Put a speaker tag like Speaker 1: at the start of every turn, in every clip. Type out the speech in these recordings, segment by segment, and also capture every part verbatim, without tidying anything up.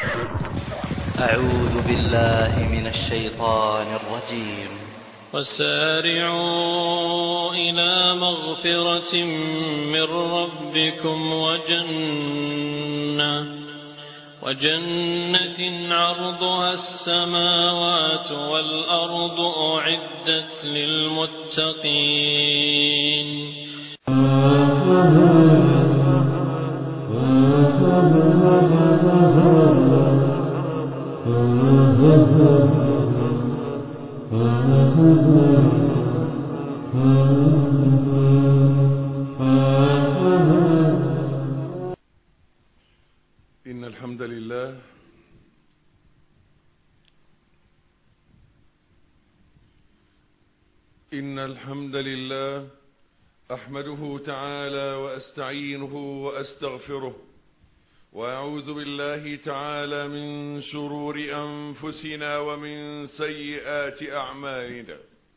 Speaker 1: أعوذ بالله من الشيطان الرجيم.
Speaker 2: وسارعوا إلى مغفرة من ربكم وجنة وجنة عرضها السماوات والأرض أعدت للمتقين.
Speaker 3: إن الحمد لله إن الحمد لله أحمده تعالى وأستعينه وأستغفره وأعوذ بالله تعالى من شرور أنفسنا ومن سيئات أعمالنا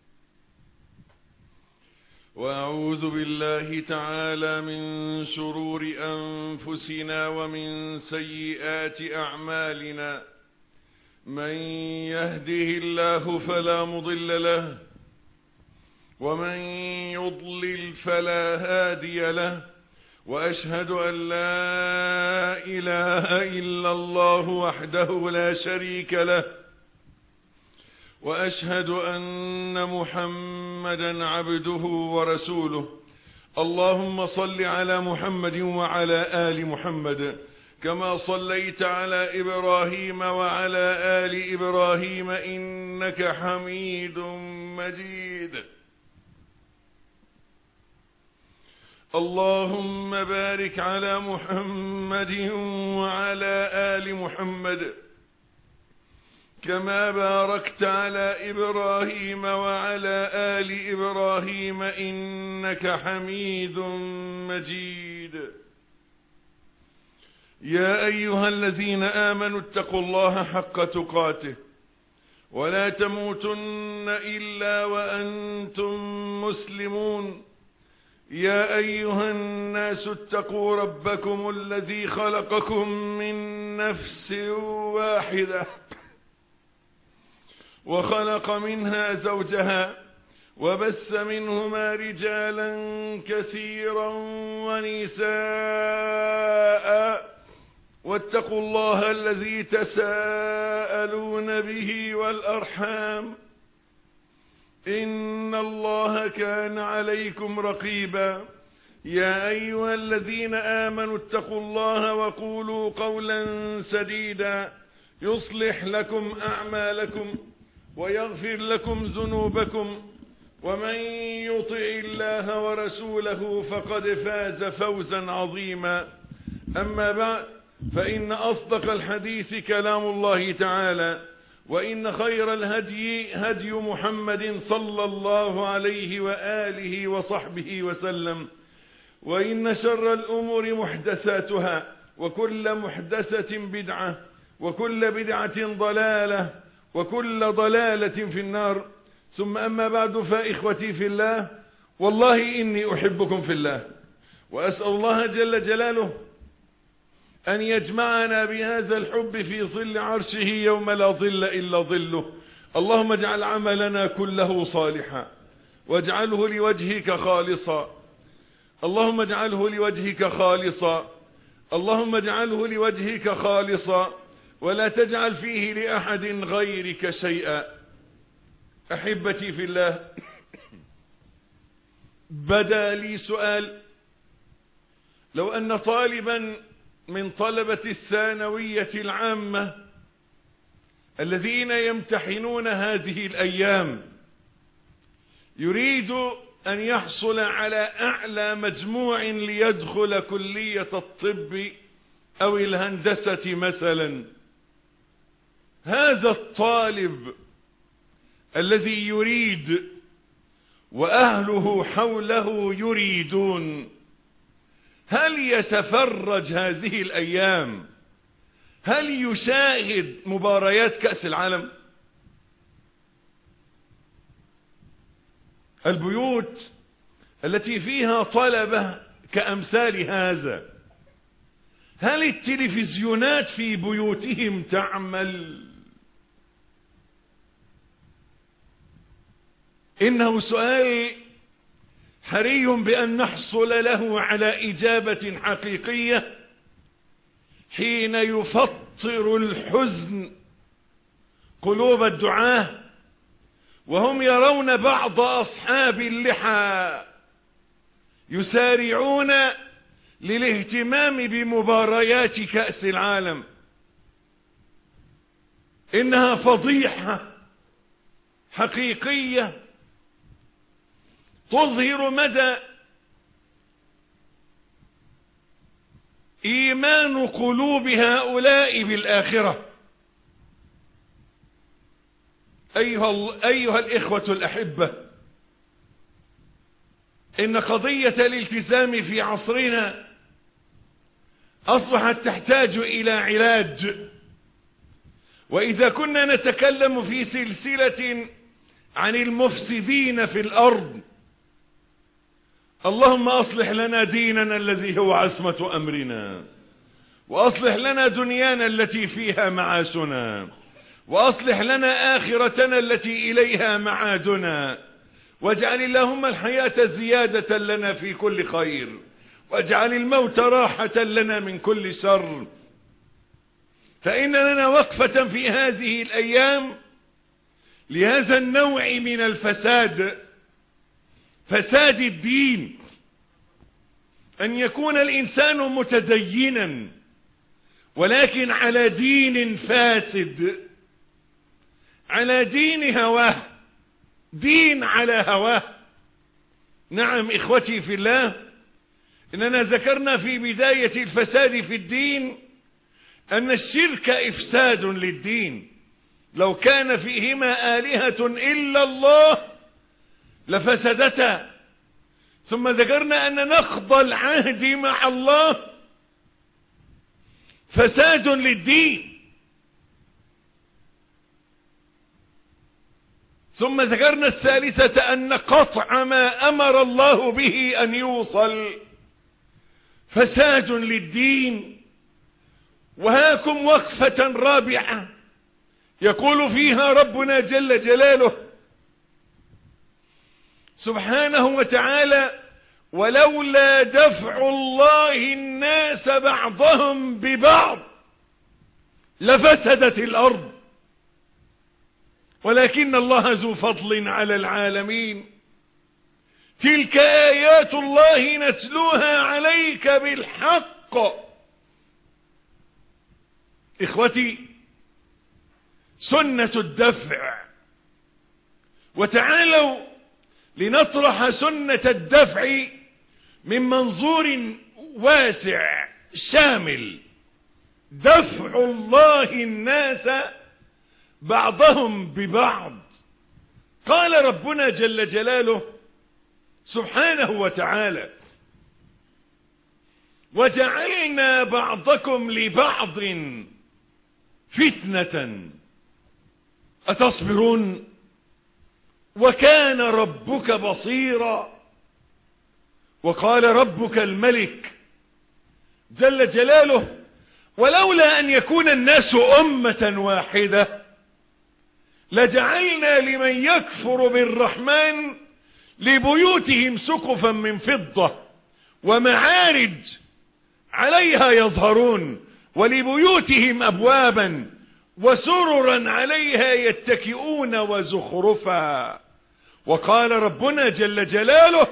Speaker 3: وأعوذ بالله تعالى من شرور أنفسنا ومن سيئات أعمالنا من يهده الله فلا مضل له ومن يضلل فلا هادي له وأشهد أن لا إله إلا الله وحده لا شريك له وأشهد أن محمدا عبده ورسوله. اللهم صل على محمد وعلى آل محمد كما صليت على إبراهيم وعلى آل إبراهيم إنك حميد مجيد. اللهم بارك على محمد وعلى آل محمد كما باركت على إبراهيم وعلى آل إبراهيم إنك حميد مجيد. يا أيها الذين آمنوا اتقوا الله حق تقاته ولا تموتن إلا وأنتم مسلمون. يا أيها الناس اتقوا ربكم الذي خلقكم من نفس واحدة وخلق منها زوجها وبث منهما رجالا كثيرا ونساء واتقوا الله الذي تساءلون به والأرحام إن الله كان عليكم رقيبا. يا أيها الذين آمنوا اتقوا الله وقولوا قولا سديدا يصلح لكم أعمالكم ويغفر لكم ذنوبكم ومن يطع الله ورسوله فقد فاز فوزا عظيما. أما بعد فإن أصدق الحديث كلام الله تعالى وإن خير الهدي هدي محمد صلى الله عليه وآله وصحبه وسلم وإن شر الأمور محدثاتها وكل محدثة بدعة وكل بدعة ضلالة وكل ضلالة في النار. ثم أما بعد فإخوتي في الله والله إني أحبكم في الله وأسأل الله جل جلاله أن يجمعنا بهذا الحب في ظل عرشه يوم لا ظل إلا ظله. اللهم اجعل عملنا كله صالحا واجعله لوجهك خالصا. اللهم اجعله لوجهك خالصا. اللهم اجعله لوجهك خالصا ولا تجعل فيه لأحد غيرك شيئا. أحبتي في الله، بدا لي سؤال: لو أن طالبا من طلبة الثانوية العامة الذين يمتحنون هذه الأيام يريد أن يحصل على أعلى مجموع ليدخل كلية الطب أو الهندسة مثلا، هذا الطالب الذي يريد وأهله حوله يريدون، هل يتفرج هذه الأيام؟ هل يشاهد مباريات كأس العالم؟ البيوت التي فيها طلبة كأمثال هذا هل التلفزيونات في بيوتهم تعمل؟ إنه سؤال حري بأن نحصل له على إجابة حقيقية حين يفطر الحزن قلوب الدعاة وهم يرون بعض أصحاب اللحى يسارعون للاهتمام بمباريات كأس العالم. إنها فضيحة حقيقية تظهر مدى إيمان قلوب هؤلاء بالآخرة. أيها, أيها الإخوة الأحبة، إن قضية الالتزام في عصرنا أصبحت تحتاج إلى علاج. وإذا كنا نتكلم في سلسلة عن المفسدين في الأرض، اللهم أصلح لنا ديننا الذي هو عصمة أمرنا، وأصلح لنا دنيانا التي فيها معاشنا، وأصلح لنا آخرتنا التي إليها معادنا، واجعل اللهم الحياة زيادة لنا في كل خير، واجعل الموت راحة لنا من كل شر. فإن لنا وقفة في هذه الأيام لهذا النوع من الفساد، فساد الدين، أن يكون الإنسان متدينا ولكن على دين فاسد، على دين هواه، دين على هواه. نعم إخوتي في الله، إننا ذكرنا في بداية الفساد في الدين أن الشرك إفساد للدين، لو كان فيهما آلهة إلا الله لفسدتا. ثم ذكرنا أن نقض العهد مع الله فساد للدين. ثم ذكرنا الثالثة أن قطع ما أمر الله به أن يوصل فساد للدين. وهاكم وقفة رابعة يقول فيها ربنا جل جلاله سبحانه وتعالى: ولولا دفع الله الناس بعضهم ببعض لفسدت الأرض ولكن الله ذو فضل على العالمين. تلك آيات الله نتلوها عليك بالحق. إخوتي، سنة الدفع. وتعالوا لنطرح سنة الدفع من منظور واسع شامل. دفع الله الناس بعضهم ببعض. قال ربنا جل جلاله سبحانه وتعالى: وجعلنا بعضكم لبعض فتنة أتصبرون وكان ربك بصيرا. وقال ربك الملك جل جلاله: ولولا أن يكون الناس أمة واحدة لجعلنا لمن يكفر بالرحمن لبيوتهم سقفا من فضة ومعارج عليها يظهرون ولبيوتهم أبوابا وسررا عليها يتكئون وزخرفا. وقال ربنا جل جلاله: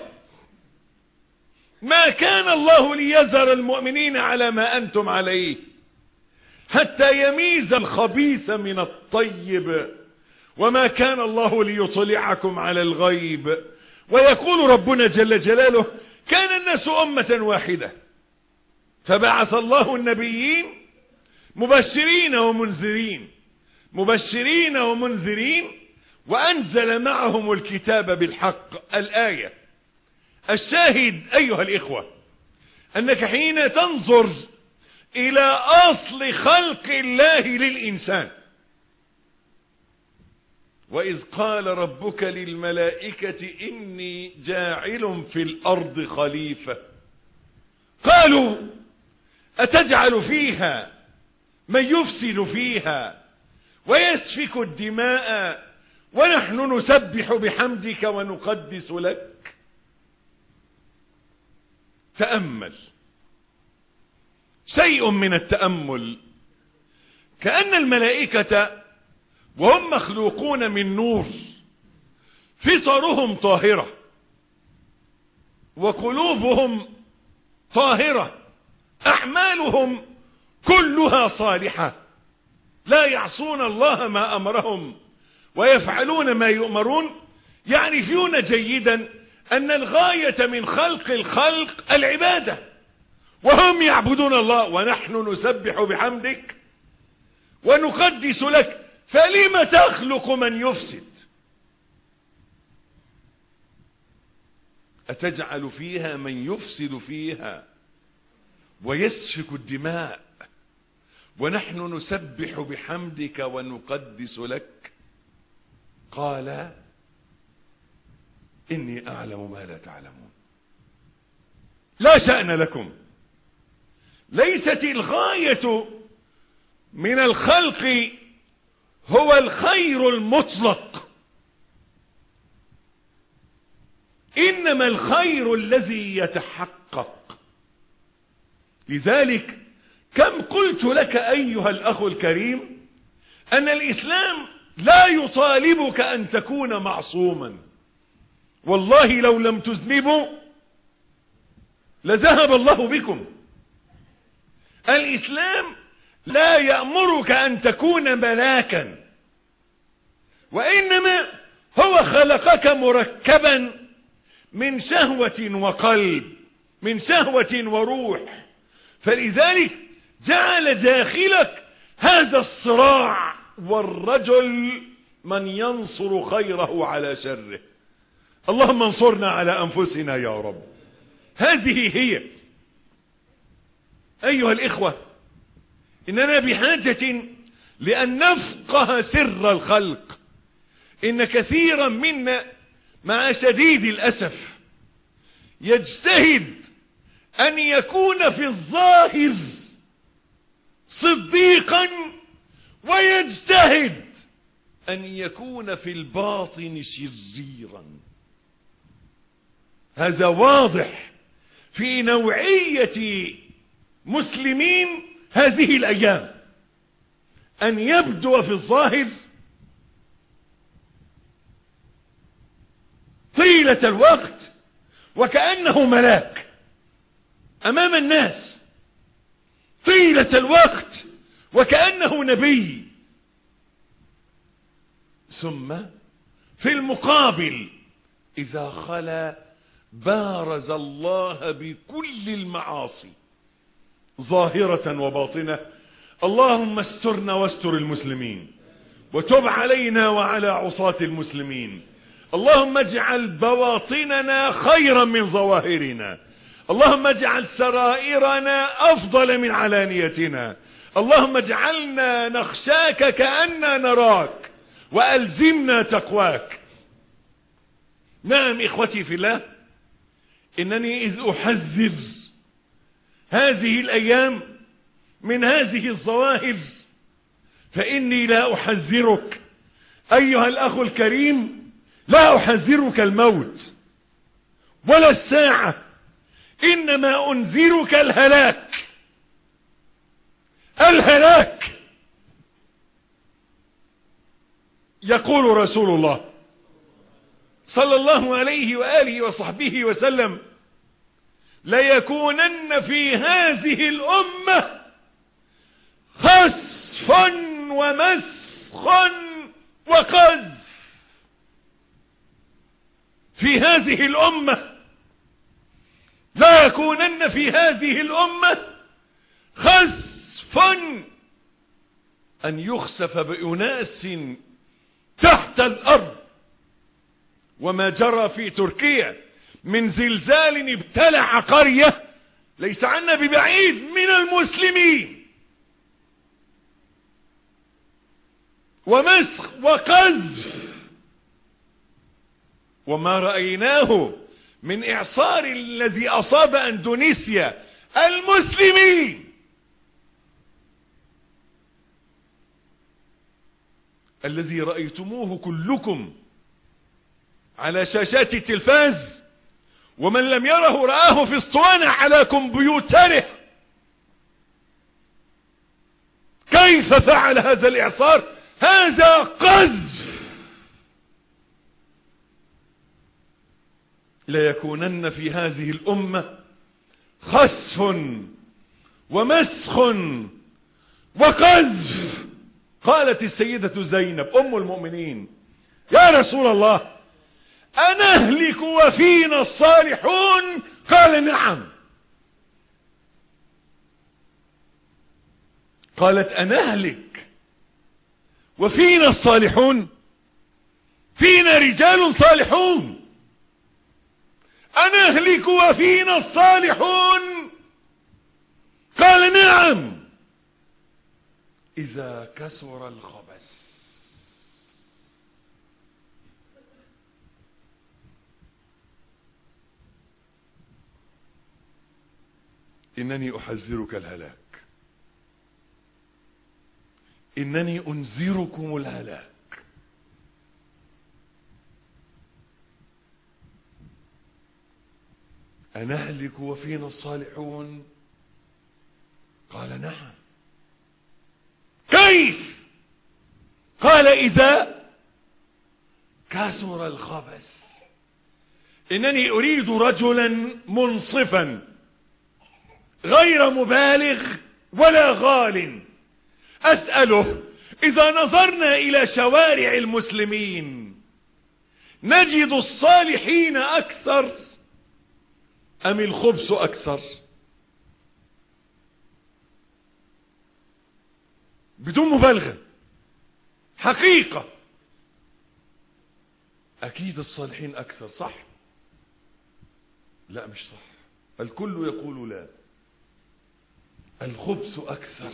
Speaker 3: ما كان الله ليذر المؤمنين على ما أنتم عليه حتى يميز الخبيث من الطيب وما كان الله ليطلعكم على الغيب. ويقول ربنا جل جلاله: كان الناس أمة واحدة فبعث الله النبيين مبشرين ومنذرين مبشرين ومنذرين وأنزل معهم الكتاب بالحق. الآية. الشاهد أيها الإخوة أنك حين تنظر إلى أصل خلق الله للإنسان: وإذ قال ربك للملائكة إني جاعل في الأرض خليفة قالوا أتجعل فيها من يفسد فيها ويسفك الدماء ونحن نسبح بحمدك ونقدس لك. تأمل شيء من التأمل، كأن الملائكة وهم مخلوقون من نور فطرهم طاهرة وقلوبهم طاهرة، أعمالهم كلها صالحة، لا يعصون الله ما أمرهم ويفعلون ما يؤمرون، يعرفون جيدا أن الغاية من خلق الخلق العبادة، وهم يعبدون الله ونحن نسبح بحمدك ونقدس لك، فلم تخلق من يفسد؟ أتجعل فيها من يفسد فيها ويسفك الدماء ونحن نسبح بحمدك ونقدس لك؟ قال إني أعلم ما لا تعلمون. لا شأن لكم، ليست الغاية من الخلق هو الخير المطلق، إنما الخير الذي يتحقق. لذلك كم قلت لك أيها الأخ الكريم أن الإسلام لا يطالبك أن تكون معصوما، والله لو لم تذنبوا لذهب الله بكم. الإسلام لا يأمرك أن تكون ملاكا، وإنما هو خلقك مركبا من شهوة وقلب، من شهوة وروح، فلذلك جعل داخلك هذا الصراع، والرجل من ينصر خيره على شره. اللهم انصرنا على أنفسنا يا رب. هذه هي أيها الإخوة، إننا بحاجة لأن نفقه سر الخلق. إن كثيرا منا مع شديد الأسف يجتهد أن يكون في الظاهر صديقا، ويجتهد أن يكون في الباطن شريرا. هذا واضح في نوعية مسلمين هذه الأيام، أن يبدو في الظاهر طيلة الوقت وكأنه ملاك أمام الناس، طيلة الوقت وكأنه نبي، ثم في المقابل إذا خلا بارز الله بكل المعاصي ظاهرة وباطنة. اللهم استرنا واستر المسلمين، وتب علينا وعلى عصاة المسلمين. اللهم اجعل بواطننا خيرا من ظواهرنا، اللهم اجعل سرائرنا أفضل من علانيتنا، اللهم اجعلنا نخشاك كأننا نراك، وألزمنا تقواك. نعم إخوتي في الله، إنني إذ أحذر هذه الأيام من هذه الظواهر فإني لا أحذرك أيها الأخ الكريم، لا أحذرك الموت ولا الساعة، إنما أنذرك الهلاك. الهلاك. يقول رسول الله صلى الله عليه وآله وصحبه وسلم: ليكونن في هذه الأمة خسف ومسخ وقذف. في هذه الأمة لا يكونن في هذه الأمة خسف، أن يخسف بأناس تحت الأرض، وما جرى في تركيا من زلزال ابتلع قرية ليس عنا ببعيد من المسلمين، ومسخ وقذف، وما رأيناه من إعصار الذي أصاب أندونيسيا المسلمين الذي رأيتموه كلكم على شاشات التلفاز، ومن لم يره رآه في اسطوانة على كمبيوتره. كيف فعل هذا الإعصار؟ هذا قذف. ليكونن في هذه الأمة خسف ومسخ وقذف. قالت السيدة زينب أم المؤمنين: يا رسول الله، أنهلك وفينا الصالحون؟ قال: نعم. قالت: أنهلك وفينا الصالحون؟ فينا رجال صالحون. أنهلك وفينا الصالحون؟ قال: نعم. إذا كسر الخبث. إنني أحذرك الهلاك، إنني أنذركم الهلاك. أنهلك وفينا الصالحون؟ قال: نعم. كيف؟ قال: إذا كسر الخبث. إنني أريد رجلا منصفا غير مبالغ ولا غال. أسأله: إذا نظرنا إلى شوارع المسلمين نجد الصالحين أكثر أم الخبث أكثر؟ بدون مبالغة، حقيقة. أكيد الصالحين أكثر، صح؟ لا، مش صح. الكل يقول لا، الخبث أكثر.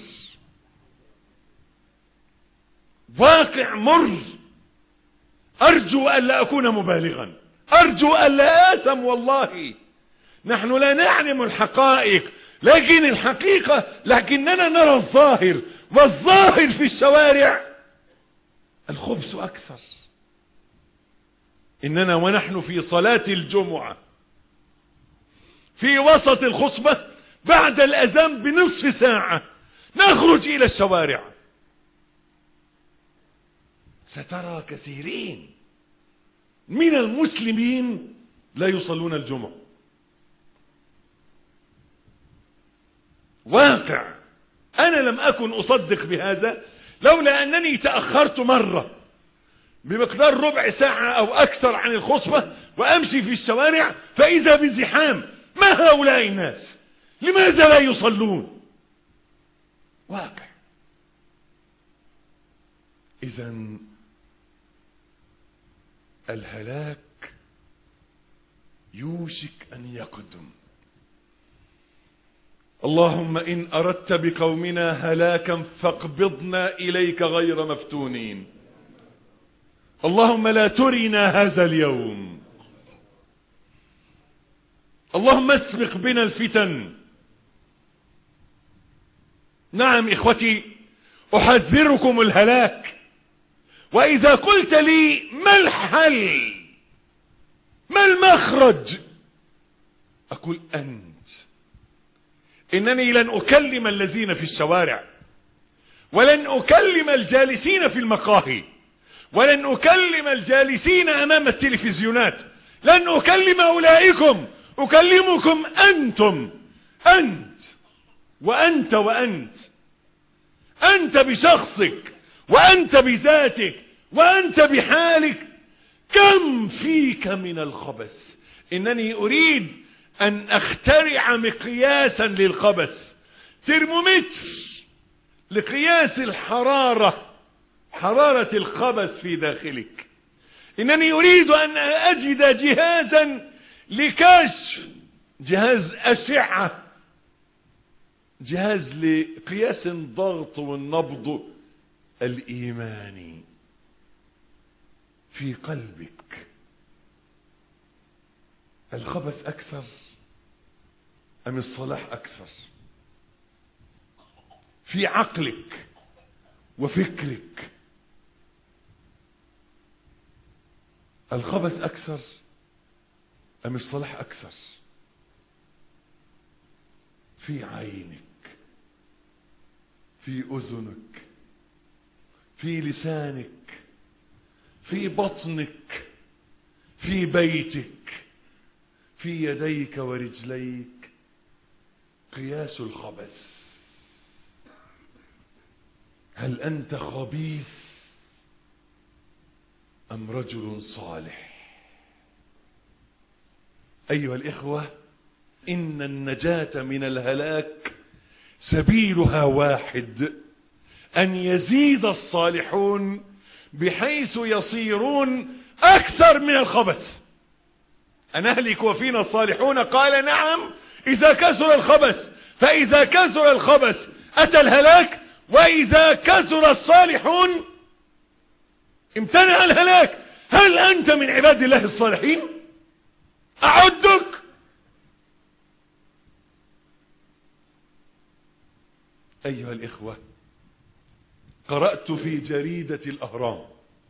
Speaker 3: واقع مر. أرجو أن لا أكون مبالغا، أرجو أن لا آثم. والله نحن لا نعلم الحقائق، لكن الحقيقة لكننا نرى الظاهر، والظاهر في الشوارع الخبث أكثر. إننا ونحن في صلاة الجمعة في وسط الخطبة بعد الأذان بنصف ساعة نخرج إلى الشوارع، سترى كثيرين من المسلمين لا يصلون الجمعة. واقع. أنا لم أكن أصدق بهذا لولا أنني تأخرت مرة بمقدار ربع ساعة أو أكثر عن الخطبة وأمشي في الشوارع فإذا بزحام. ما هؤلاء الناس؟ لماذا لا يصلون؟ واقع. إذن الهلاك يوشك أن يقدم. اللهم إن أردت بقومنا هلاكا فاقبضنا إليك غير مفتونين. اللهم لا ترنا هذا اليوم. اللهم اسبق بنا الفتن. نعم إخوتي، أحذركم الهلاك. وإذا قلت لي ما الحل، ما المخرج، أقول أنت. إنني لن أكلم الذين في الشوارع، ولن أكلم الجالسين في المقاهي، ولن أكلم الجالسين أمام التلفزيونات. لن أكلم أولئكم، أكلمكم أنتم. أنت وأنت وأنت. أنت بشخصك، وأنت بذاتك، وأنت بحالك. كم فيك من الخبث؟ إنني أريد أن أخترع مقياسا للخبث، ترمومتر لقياس الحرارة، حرارة الخبث في داخلك. إنني أريد أن أجد جهازا لكشف، جهاز أشعة، جهاز لقياس الضغط والنبض الإيماني في قلبك. الخبث أكثر أم الصلاح أكثر؟ في عقلك وفكرك الخبث أكثر أم الصلاح أكثر؟ في عينك، في أذنك، في لسانك، في بطنك، في بيتك، في يديك ورجليك قياس الخبث. هل أنت خبيث أم رجل صالح؟ أيها الإخوة، إن النجاة من الهلاك سبيلها واحد، أن يزيد الصالحون بحيث يصيرون أكثر من الخبث. أنهلك وفينا الصالحون؟ قال نعم، إذا كثر الخبث. فإذا كثر الخبث أتى الهلاك، وإذا كثر الصالحون امتنع الهلاك. هل أنت من عباد الله الصالحين؟ أعدك. أيها الإخوة، قرأت في جريدة الأهرام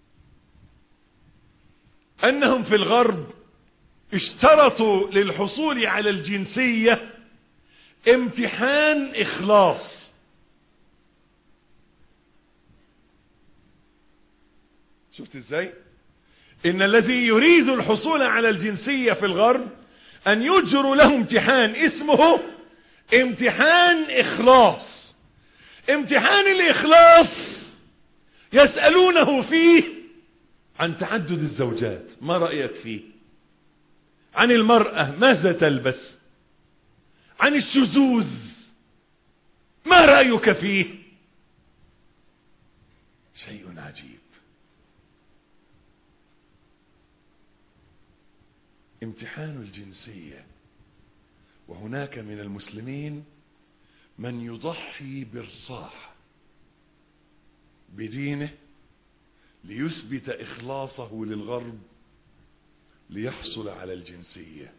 Speaker 3: أنهم في الغرب اشترطوا للحصول على الجنسية امتحان إخلاص. شفت ازاي؟ إن الذي يريد الحصول على الجنسية في الغرب أن يجروا له امتحان اسمه امتحان إخلاص. امتحان الإخلاص يسألونه فيه عن تعدد الزوجات، ما رأيك فيه؟ عن المرأة ماذا تلبس؟ عن الشذوذ ما رأيك فيه؟ شيء عجيب. امتحان الجنسية. وهناك من المسلمين من يضحي بالصاح بدينه ليثبت إخلاصه للغرب ليحصل على الجنسية.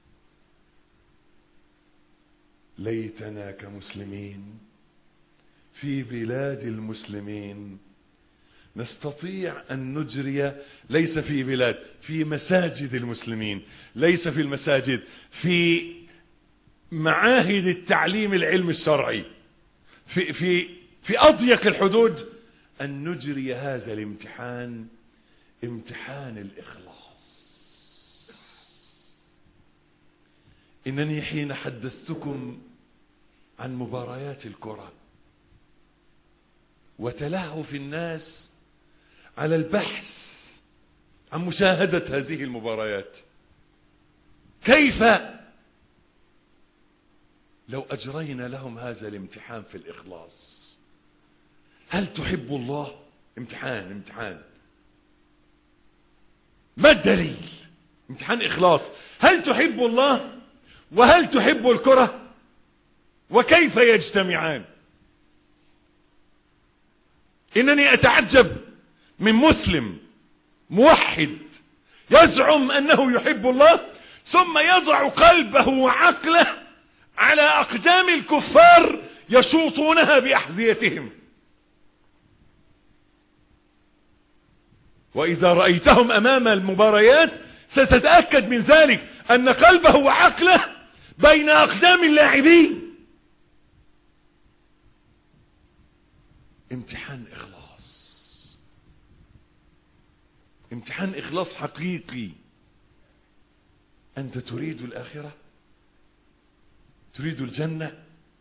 Speaker 3: ليتنا كمسلمين في بلاد المسلمين نستطيع أن نجري، ليس في بلاد، في مساجد المسلمين، ليس في المساجد، في معاهد التعليم العلم الشرعي، في, في, في أضيق الحدود، أن نجري هذا الامتحان، امتحان الإخلاص. إنني حين حدثتكم عن مباريات الكرة وتلهف الناس على البحث عن مشاهدة هذه المباريات، كيف لو أجرينا لهم هذا الامتحان في الإخلاص؟ هل تحب الله؟ امتحان امتحان ما الدليل؟ امتحان إخلاص. هل تحب الله وهل تحب الكرة؟ وكيف يجتمعان؟ إنني أتعجب من مسلم موحد يزعم أنه يحب الله ثم يضع قلبه وعقله على أقدام الكفار يشوطونها بأحذيتهم. وإذا رأيتهم أمام المباريات ستتأكد من ذلك، أن قلبه وعقله بين أقدام اللاعبين. امتحان إخلاص، امتحان إخلاص حقيقي. أنت تريد الآخرة؟ تريد الجنة؟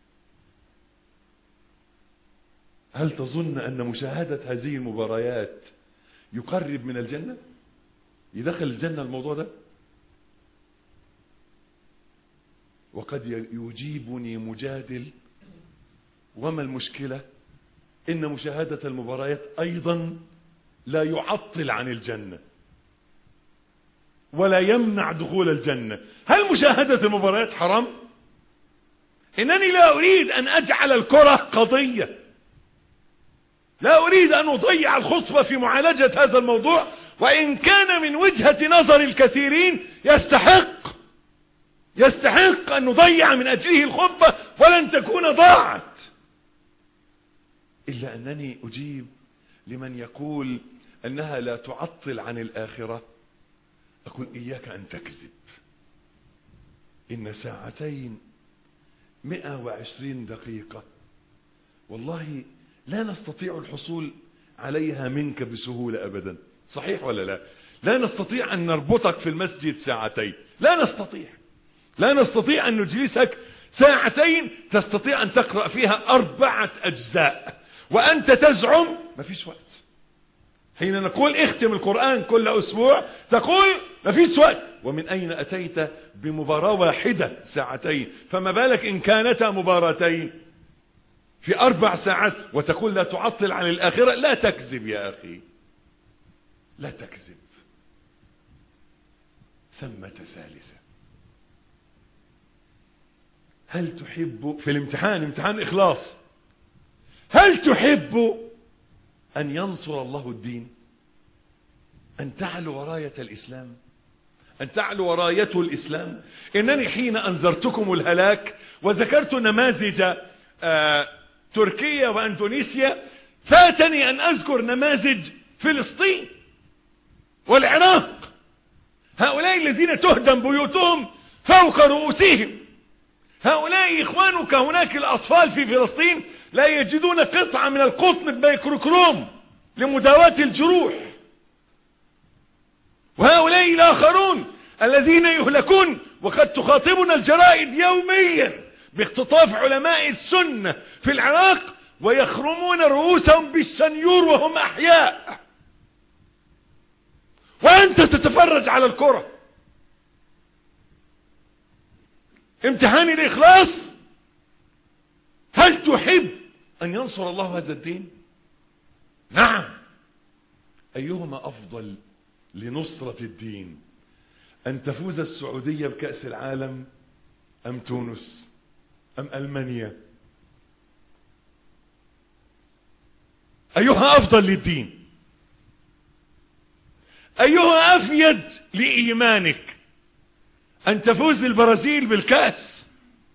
Speaker 3: هل تظن أن مشاهدة هذه المباريات يقرب من الجنة؟ يدخل الجنة الموضوع ده؟ وقد يجيبني مجادل، وما المشكلة؟ إن مشاهدة المباريات أيضا لا يعطل عن الجنة ولا يمنع دخول الجنة. هل مشاهدة المباريات حرام؟ إنني لا أريد أن أجعل الكرة قضية، لا أريد أن أضيع الخطبة في معالجة هذا الموضوع، وإن كان من وجهة نظر الكثيرين يستحق يستحق أن نضيع من أجله الخطبة ولن تكون ضاعت، إلا أنني أجيب لمن يقول أنها لا تعطل عن الآخرة أقول إياك أن تكذب. إن ساعتين مئة وعشرين دقيقة والله لا نستطيع الحصول عليها منك بسهولة أبدا. صحيح ولا لا؟ لا نستطيع أن نربطك في المسجد ساعتين، لا نستطيع. لا نستطيع أن نجلسك ساعتين تستطيع أن تقرأ فيها أربعة أجزاء وأنت تزعم ما فيش وقت. حين نقول اختم القرآن كل أسبوع تقول ما فيش وقت. ومن أين أتيت بمباراة واحدة ساعتين؟ فما بالك إن كانتا مباراتين في أربع ساعات وتقول لا تعطل عن الآخرة. لا تكذب يا أخي، لا تكذب. ثمة ثالثة، هل تحب في الامتحان، امتحان إخلاص، هل تحب أن ينصر الله الدين؟ أن تعلو راية الإسلام، أن تعلو ورايته الإسلام. إنني حين أنذرتكم الهلاك وذكرت نماذج آه تركيا وأندونيسيا فاتني أن أذكر نماذج فلسطين والعراق. هؤلاء الذين تهدم بيوتهم فوق رؤوسهم. هؤلاء إخوانك هناك الأطفال في فلسطين لا يجدون قطعة من القطن الميكروكروم لمداواة الجروح. وهؤلاء الآخرون الذين يهلكون وقد تخاطبنا الجرائد يوميا باختطاف علماء السنة في العراق ويخرمون رؤوسهم بالشنيور وهم أحياء، وأنت تتفرج على الكرة. امتحان الإخلاص، هل تحب أن ينصر الله هذا الدين؟ نعم. أيهما أفضل لنصرة الدين، أن تفوز السعودية بكأس العالم أم تونس أم ألمانيا؟ أيها أفضل للدين؟ أيها أفيد لإيمانك، أن تفوز البرازيل بالكأس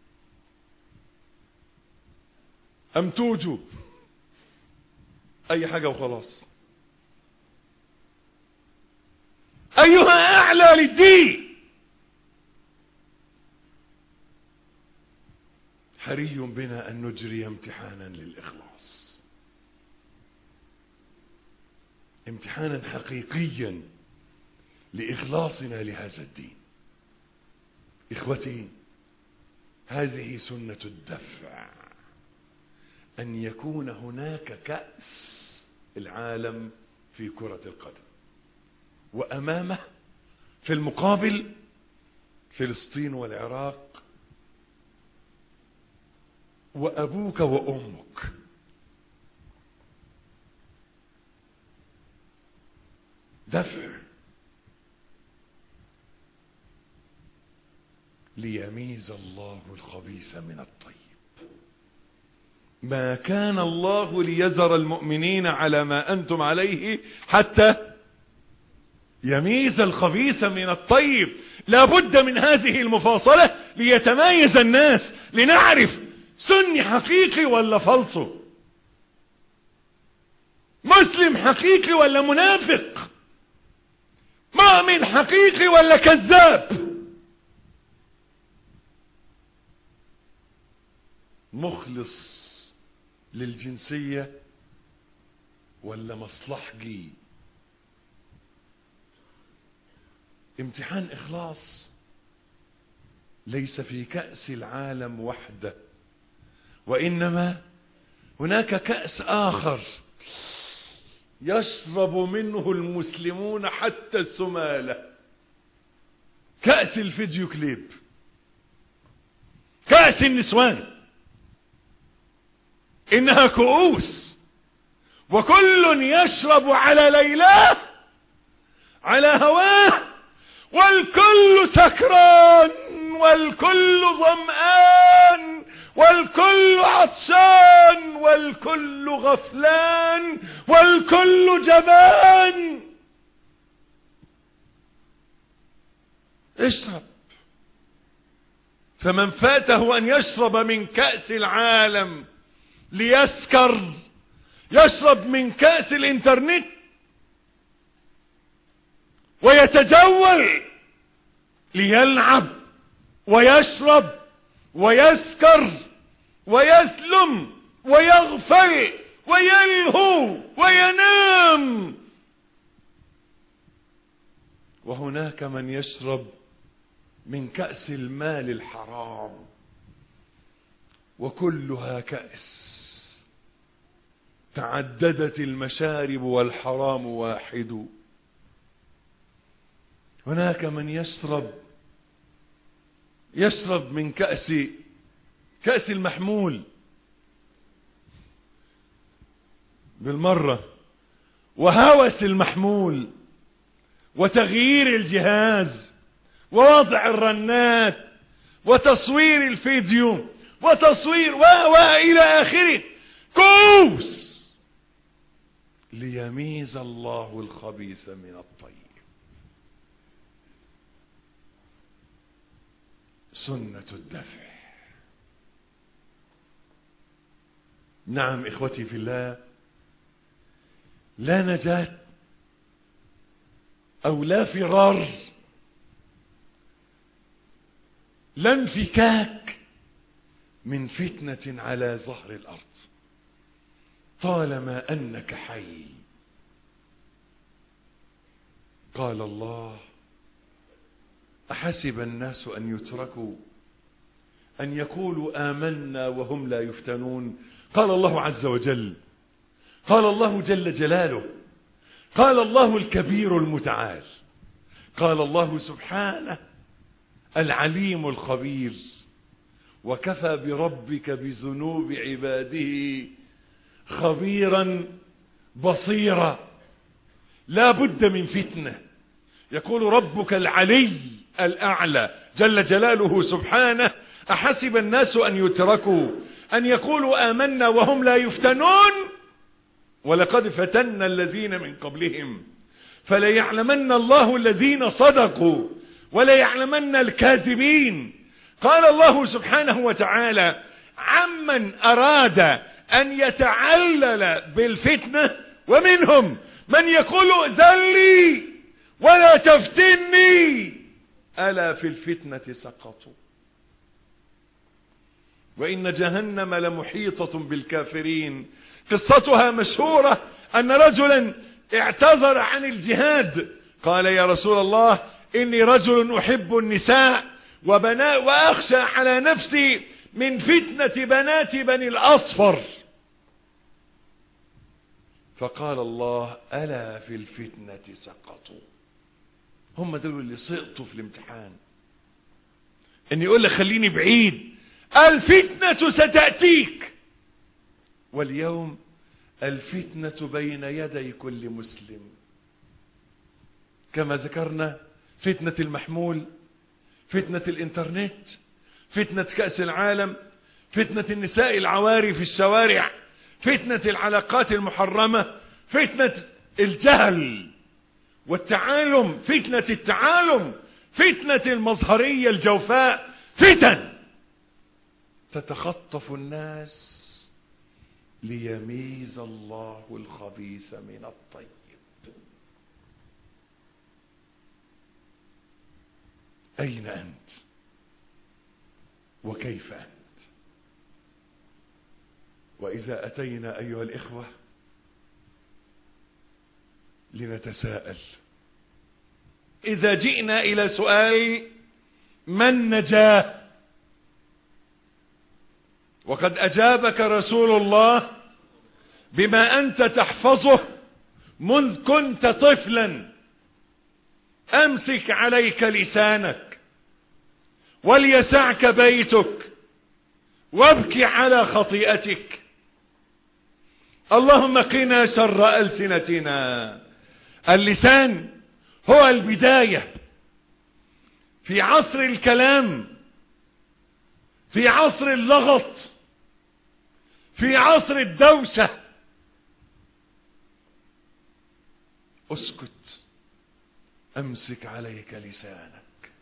Speaker 3: أم توجو أي حاجة وخلاص؟ أيها أعلى للدين؟ حري بنا أن نجري امتحانا للإخلاص، امتحانا حقيقيا لإخلاصنا لهذا الدين. إخوتي، هذه سنة الدفع، أن يكون هناك كأس العالم في كرة القدم، وأمامه في المقابل فلسطين والعراق وأبوك وأمك. دفع ليميز الله الخبيث من الطيب. ما كان الله ليذر المؤمنين على ما أنتم عليه حتى يميز الخبيث من الطيب. لا بد من هذه المفاصلة ليتمايز الناس، لنعرف سني حقيقي ولا فلسو، مسلم حقيقي ولا منافق، مؤمن حقيقي ولا كذاب، مخلص للجنسية ولا مصلحجي. امتحان إخلاص ليس في كأس العالم وحده، وإنما هناك كأس آخر يشرب منه المسلمون حتى السمالة، كأس الفيديو كليب، كأس النسوان. إنها كؤوس، وكل يشرب على ليلاه على هواه، والكل سكران، والكل ظمآن، والكل عطشان، والكل غفلان، والكل جبان. اشرب. فمن فاته أن يشرب من كأس العالم ليسكر، يشرب من كأس الانترنت ويتجول ليلعب ويشرب ويسكر ويسلم ويغفل ويلهو وينام. وهناك من يشرب من كأس المال الحرام، وكلها كأس تعددت المشارب والحرام واحد. هناك من يشرب يشرب من كأس كأس المحمول بالمرة، وهوس المحمول، وتغيير الجهاز، ووضع الرنات، وتصوير الفيديو، وتصوير و إلى آخره، كوس ليميز الله الخبيث من الطيب. سنة الدفع. نعم إخوتي في الله، لا نجاة أو لا فرار، لا انفكاك من فتنة على ظهر الأرض طالما أنك حي. قال الله: أحسب الناس أن يتركوا أن يقولوا آمنا وهم لا يفتنون. قال الله عز وجل، قال الله جل جلاله، قال الله الكبير المتعال، قال الله سبحانه العليم الخبير. وكفى بربك بذنوب عباده خبيرا بصيرا. لا بد من فتنة. يقول ربك العلي الأعلى جل جلاله سبحانه: أحسب الناس أن يتركوا أن يقولوا آمنا وهم لا يفتنون ولقد فتنا الذين من قبلهم فليعلمن الله الذين صدقوا وليعلمن الكاذبين. قال الله سبحانه وتعالى عمن أراد أن يتعلل بالفتنة: ومنهم من يقول ائذن لي ولا تفتني ألا في الفتنة سقطوا وإن جهنم لمحيطة بالكافرين. قصتها مشهورة أن رجلا اعتذر عن الجهاد، قال: يا رسول الله، إني رجل أحب النساء وبنا وأخشى على نفسي من فتنة بنات بني الأصفر. فقال الله: ألا في الفتنة سقطوا. هم دول اللي سقطوا في الامتحان، ان يقول لك خليني بعيد، الفتنة ستأتيك. واليوم الفتنة بين يدي كل مسلم، كما ذكرنا: فتنة المحمول، فتنة الانترنت، فتنة كأس العالم، فتنة النساء العواري في الشوارع، فتنة العلاقات المحرمة، فتنة الجهل والتعالم، فتنة التعالم، فتنة المظهرية الجوفاء، فتن تتخطف الناس ليميز الله الخبيث من الطيب. أين أنت وكيف أنت؟ وإذا أتينا أيها الإخوة لنتساءل، إذا جئنا إلى سؤال من نجاه، وقد أجابك رسول الله بما أنت تحفظه منذ كنت طفلا: أمسك عليك لسانك وليسعك بيتك وابكي على خطيئتك. اللهم قنا شر ألسنتنا. اللسان هو البداية في عصر الكلام، في عصر اللغط، في عصر الدوسة. اسكت، امسك عليك لسانك.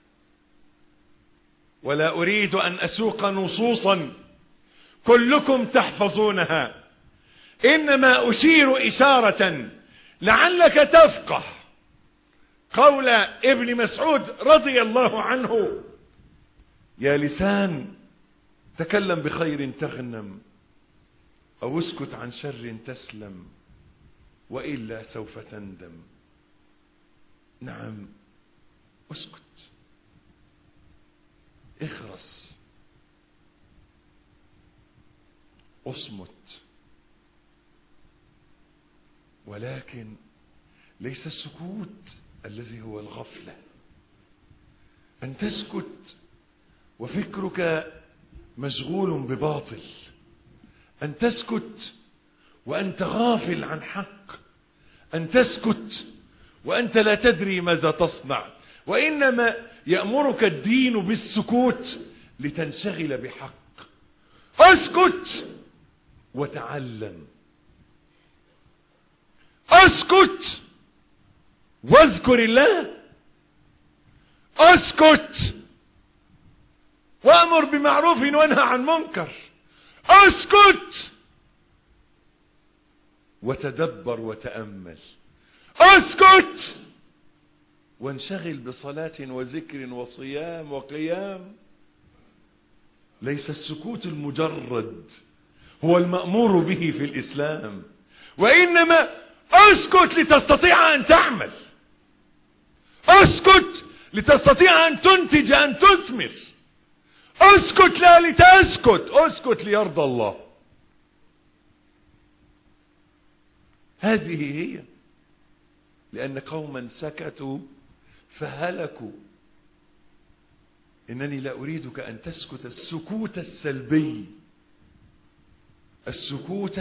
Speaker 3: ولا اريد ان اسوق نصوصا كلكم تحفظونها، انما اشير اشارة لعلك تفقه قول ابن مسعود رضي الله عنه: يا لسان تكلم بخير تغنم، أو اسكت عن شر تسلم، وإلا سوف تندم. نعم، اسكت، اخرس، اصمت. ولكن ليس السكوت الذي هو الغفلة، أن تسكت وفكرك مشغول بباطل، أن تسكت وأنت غافل عن حق، أن تسكت وأنت لا تدري ماذا تصنع. وإنما يأمرك الدين بالسكوت لتنشغل بحق. اسكت وتعلم، اسكت واذكر الله، اسكت وأمر بمعروف وانهى عن منكر، اسكت وتدبر وتأمل، اسكت وانشغل بصلاة وذكر وصيام وقيام. ليس السكوت المجرد هو المأمور به في الإسلام، وإنما اسكت لتستطيع أن تعمل، اسكت لتستطيع أن تنتج، أن تثمر. اسكت لا لتسكت، اسكت ليرضى الله. هذه هي، لأن قوما سكتوا فهلكوا. إنني لا أريدك أن تسكت السكوت السلبي، السكوت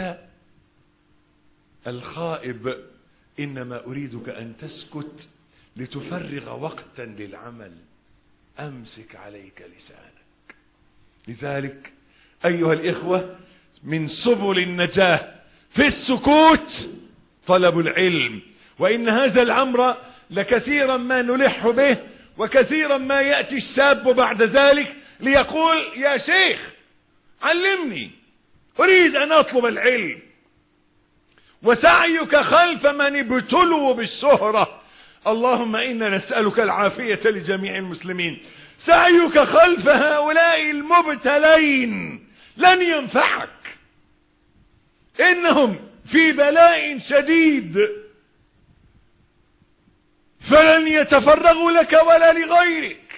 Speaker 3: الخائب، إنما أريدك أن تسكت لتفرغ وقتا للعمل. أمسك عليك لسانك. لذلك أيها الإخوة، من سبل النجاة في السكوت طلب العلم. وإن هذا الأمر لكثيرا ما نلح به، وكثيرا ما يأتي الشاب بعد ذلك ليقول: يا شيخ علمني، أريد أن أطلب العلم. وسعيك خلف من ابتلوا بالشهرة. اللهم إنا نسألك العافية لجميع المسلمين. سعيك خلف هؤلاء المبتلين لن ينفعك، إنهم في بلاء شديد، فلن يتفرغوا لك ولا لغيرك،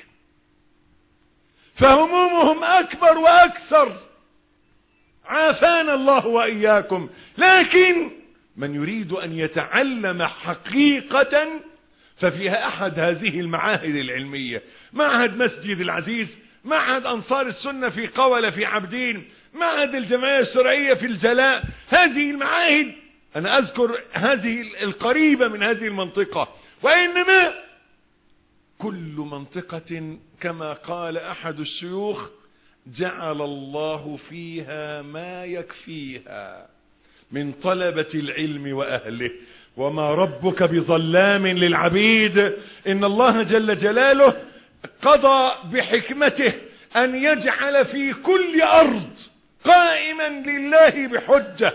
Speaker 3: فهمومهم أكبر وأكثر، عافانا الله وإياكم. لكن من يريد أن يتعلم حقيقة ففيها أحد هذه المعاهد العلمية: معهد مسجد العزيز، معهد أنصار السنة في قولة في عبدين، معهد الجمعية الشرعية في الجلاء. هذه المعاهد أنا أذكر هذه القريبة من هذه المنطقة. وإنما كل منطقة كما قال أحد الشيوخ: جعل الله فيها ما يكفيها من طلبة العلم وأهله، وما ربك بظلام للعبيد. إن الله جل جلاله قضى بحكمته أن يجعل في كل أرض قائما لله بحجة،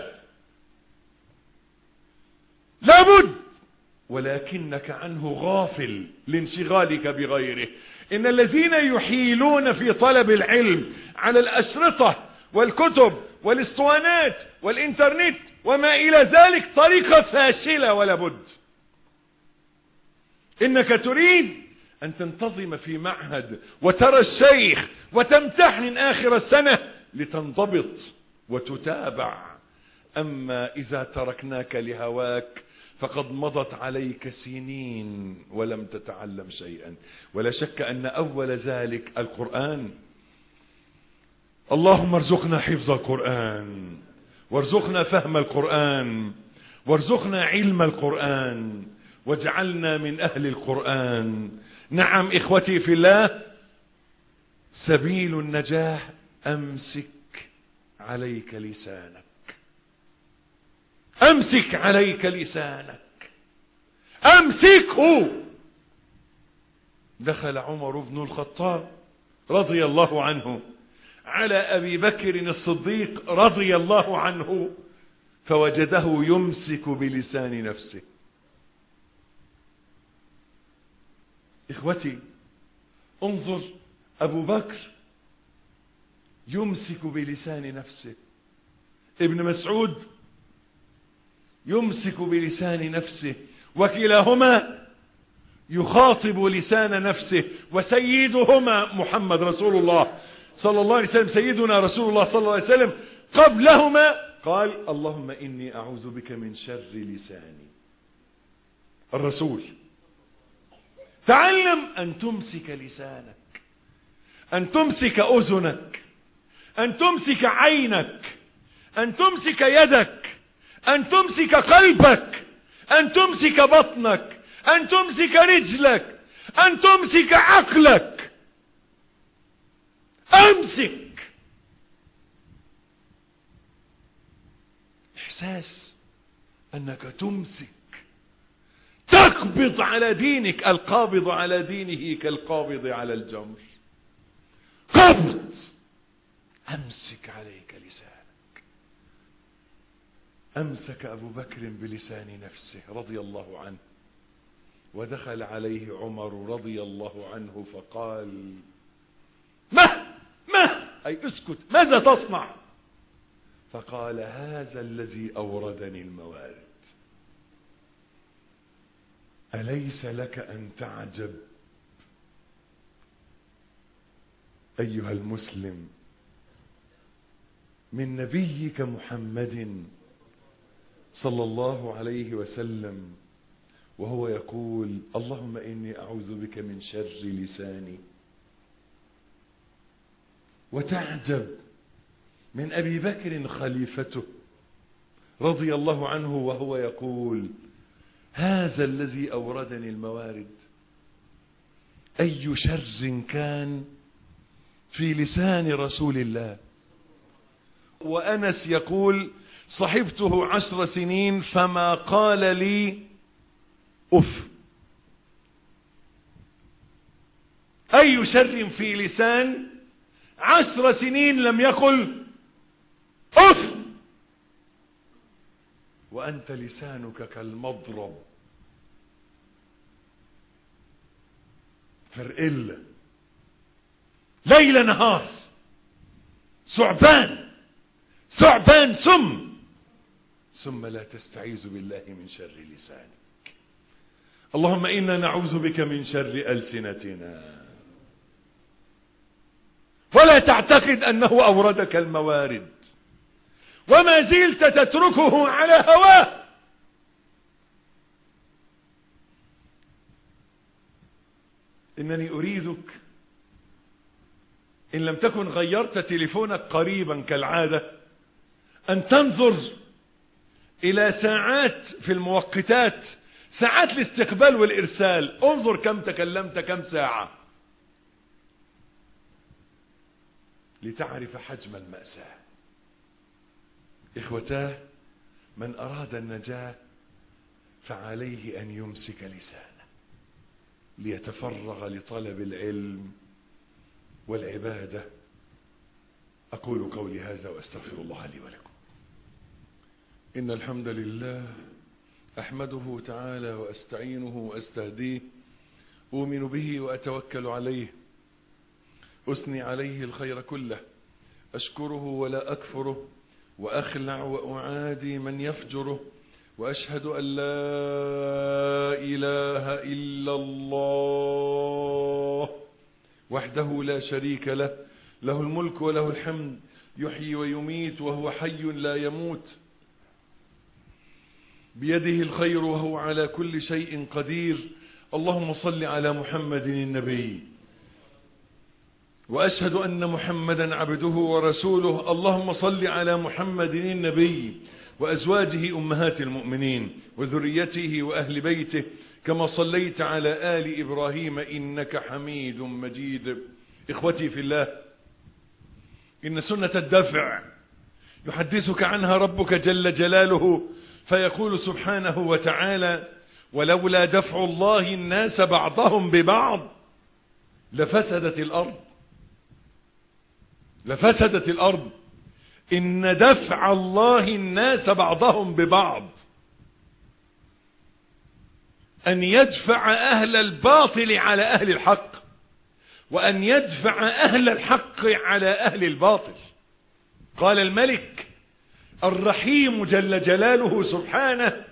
Speaker 3: لابد، ولكنك عنه غافل لانشغالك بغيره. إن الذين يحيلون في طلب العلم على الأشرطة والكتب والاسطوانات والإنترنت وما إلى ذلك طريقة فاشلة ولا بد. إنك تريد أن تنتظم في معهد وترى الشيخ وتمتحن آخر السنة لتنضبط وتتابع. أما إذا تركناك لهواك فقد مضت عليك سنين ولم تتعلم شيئا. ولا شك أن أول ذلك القرآن. اللهم ارزقنا حفظ القرآن، وارزقنا فهم القرآن، وارزقنا علم القرآن، واجعلنا من أهل القرآن. نعم إخوتي في الله، سبيل النجاة أمسك عليك لسانك، أمسك عليك لسانك، أمسكه. دخل عمر بن الخطاب رضي الله عنه على أبي بكر الصديق رضي الله عنه، فوجده يمسك بلسان نفسه. إخوتي، انظر أبو بكر يمسك بلسان نفسه، ابن مسعود يمسك بلسان نفسه، وكلاهما يخاطب لسان نفسه، وسيدهما محمد رسول الله صلى الله عليه وسلم، سيدنا رسول الله صلى الله عليه وسلم قبلهما قال اللهم إني أعوذ بك من شر لساني. الرسول تعلم أن تمسك لسانك، أن تمسك أذنك، أن تمسك عينك، أن تمسك يدك، أن تمسك قلبك، أن تمسك بطنك، أن تمسك رجلك، أن تمسك عقلك. أمسك. إحساس أنك تمسك، تقبض على دينك. القابض على دينه كالقابض على الجمر. قبض. أمسك عليك لسانك. أمسك أبو بكر بلسان نفسه رضي الله عنه، ودخل عليه عمر رضي الله عنه فقال ما ما أي اسكت، ماذا تصنع؟ فقال هذا الذي أوردني الموارد. أليس لك أن تعجب أيها المسلم من نبيك محمد صلى الله عليه وسلم وهو يقول اللهم إني أعوذ بك من شر لساني؟ وتعجب من أبي بكر خليفته رضي الله عنه وهو يقول هذا الذي أوردني الموارد. أي شر كان في لسان رسول الله. وأنس يقول صحبته عشر سنين فما قال لي أف. أي شر في لسان عشر سنين لم يقل أف. وأنت لسانك كالمضرب فرقلة ليل نهار، ثعبان ثعبان سم. ثم لا تستعيذ بالله من شر لسانك. اللهم إنا نعوذ بك من شر ألسنتنا. ولا تعتقد أنه أوردك الموارد وما زلت تتركه على هواه. إنني أريدك إن لم تكن غيرت تليفونك قريبا كالعادة أن تنظر إلى ساعات في الموقتات، ساعات الاستقبال والإرسال. انظر كم تكلمت، كم ساعة، لتعرف حجم المأساة. إخوتاه، من أراد النجاة فعليه أن يمسك لسانه ليتفرغ لطلب العلم والعبادة. أقول قولي هذا وأستغفر الله لي ولكم. إن الحمد لله أحمده تعالى وأستعينه وأستهديه، أؤمن به وأتوكل عليه، أثني عليه الخير كله، أشكره ولا أكفره، وأخلع وأعادي من يفجره، وأشهد أن لا إله إلا الله وحده لا شريك له، له الملك وله الحمد، يحيي ويميت وهو حي لا يموت، بيده الخير وهو على كل شيء قدير. اللهم صل على محمد النبي، وأشهد أن محمدا عبده ورسوله. اللهم صل على محمد النبي وأزواجه أمهات المؤمنين وذريته وأهل بيته كما صليت على آل إبراهيم إنك حميد مجيد. إخوتي في الله، إن سنة الدفع يحدثك عنها ربك جل جلاله فيقول سبحانه وتعالى ولولا دفع الله الناس بعضهم ببعض لفسدت الأرض لفسدت الأرض إن دفع الله الناس بعضهم ببعض أن يدفع أهل الباطل على أهل الحق، وأن يدفع أهل الحق على أهل الباطل. قال الملك الرحيم جل جلاله سبحانه: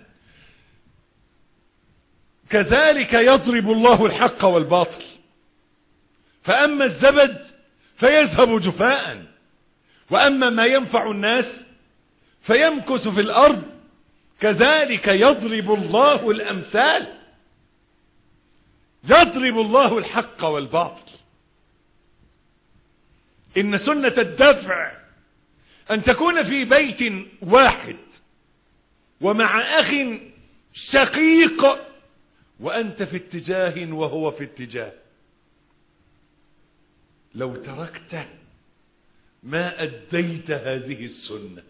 Speaker 3: كذلك يضرب الله الحق والباطل، فأما الزبد فيذهب جفاء، وأما ما ينفع الناس فيمكث في الأرض، كذلك يضرب الله الأمثال. يضرب الله الحق والباطل. إن سنة الدفع أن تكون في بيت واحد ومع أخ شقيق، وأنت في اتجاه وهو في اتجاه. لو تركته ما أديت هذه السنة.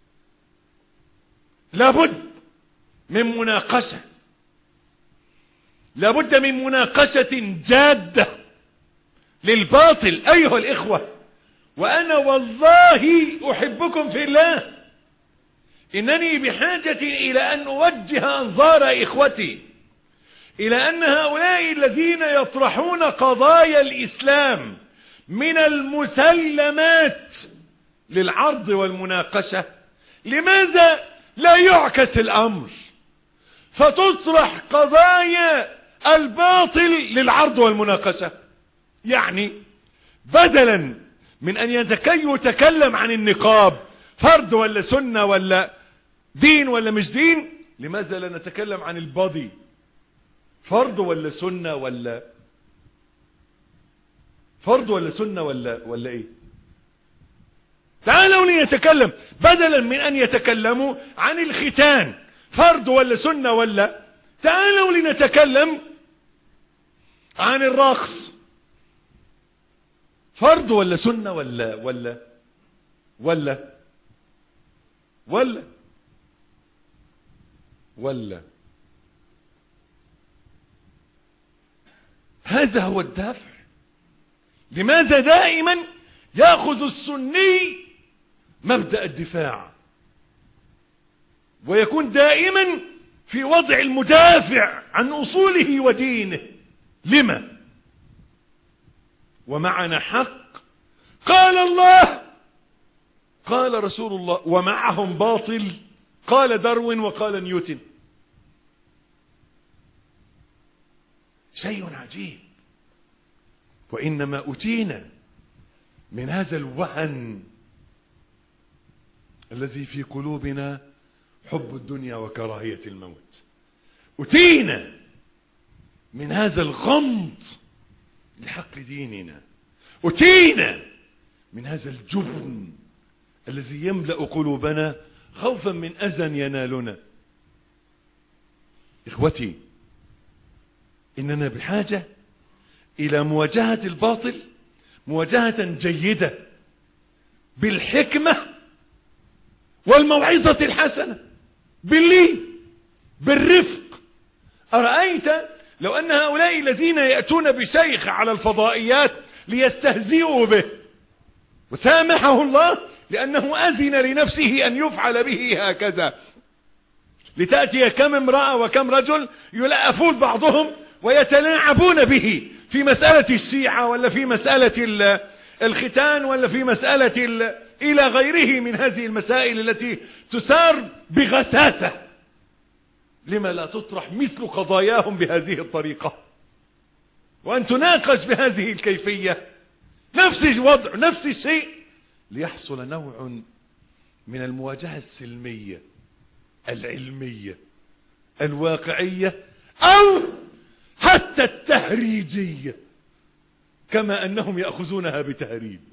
Speaker 3: لابد من مناقشة، لابد من مناقشة جادة للباطل أيها الإخوة. وأنا والله أحبكم في الله، إنني بحاجة إلى أن أوجه أنظار إخوتي إلى أن هؤلاء الذين يطرحون قضايا الإسلام من المسلمات للعرض والمناقشة، لماذا لا يعكس الأمر فتطرح قضايا الباطل للعرض والمناقشة؟ يعني بدلا من أن يتكلم عن النقاب فرض ولا سنة ولا دين ولا مش دين، لماذا لا نتكلم عن البادي فرض ولا سنة ولا فرض ولا سنة ولا ولا ايه؟ تعالوا لنتكلم بدلا من ان يتكلموا عن الختان فرض ولا سنة ولا، تعالوا لنتكلم عن الرقص فرض ولا سنة ولا ولا ولا ولا ولا هذا هو الدافع. لماذا دائما يأخذ السني مبدأ الدفاع ويكون دائما في وضع المدافع عن أصوله ودينه؟ لما؟ ومعنا حق قال الله قال رسول الله، ومعهم باطل قال داروين وقال نيوتن. شيء عجيب. وإنما أتينا من هذا الوهن الذي في قلوبنا حب الدنيا وكراهية الموت. أتينا من هذا الغمض لحق ديننا. أتينا من هذا الجبن الذي يملأ قلوبنا خوفا من أذى ينالنا. إخوتي، إننا بحاجة إلى مواجهة الباطل مواجهة جيدة بالحكمة والموعظة الحسنة، باللين، بالرفق. أرأيت لو أن هؤلاء الذين يأتون بشيخ على الفضائيات ليستهزئوا به وسامحه الله لأنه أذن لنفسه أن يفعل به هكذا، لتأتي كم امرأة وكم رجل يلأفون بعضهم ويتلاعبون به في مسألة الشيعة ولا في مسألة الختان ولا في مسألة إلى غيره من هذه المسائل التي تسار بغساسة. لما لا تطرح مثل قضاياهم بهذه الطريقة وأن تناقش بهذه الكيفية؟ نفس الوضع نفس الشيء، ليحصل نوع من المواجهة السلمية العلمية الواقعية أو حتى التهريجية، كما أنهم يأخذونها بتهريج.